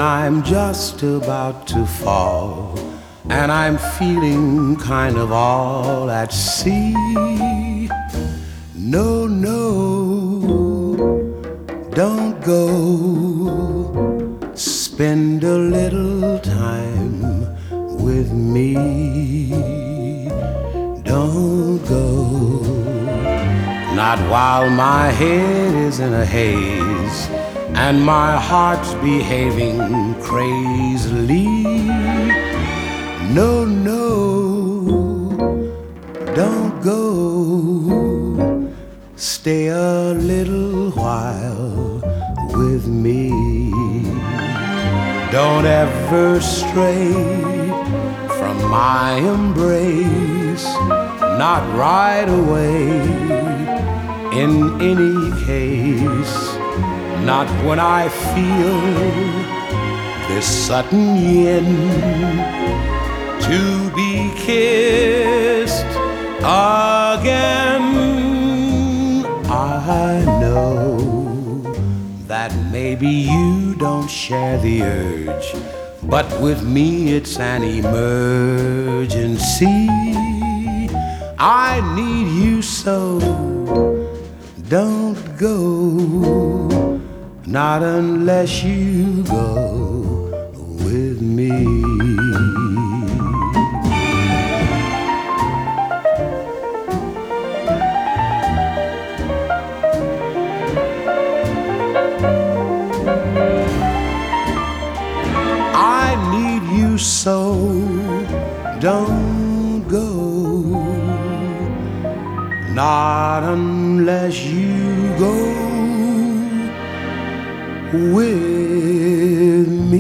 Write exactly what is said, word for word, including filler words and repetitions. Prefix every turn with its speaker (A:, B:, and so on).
A: I'm just about to fall, and I'm feeling kind of all at sea. No, no, don't go. Spend a little time with me. Don't go. Not while my head is in a haze and my heart's behaving crazily. No, no, don't go. Stay a little while with me. Don't ever stray from my embrace, not right away. In any case, not when I feel this sudden yen to be kissed again. I know that maybe you don't share the urge, but with me it's an emergency. I need you so. Don't go, not unless you go with me. I need you so, don't go. Not unless you go with me.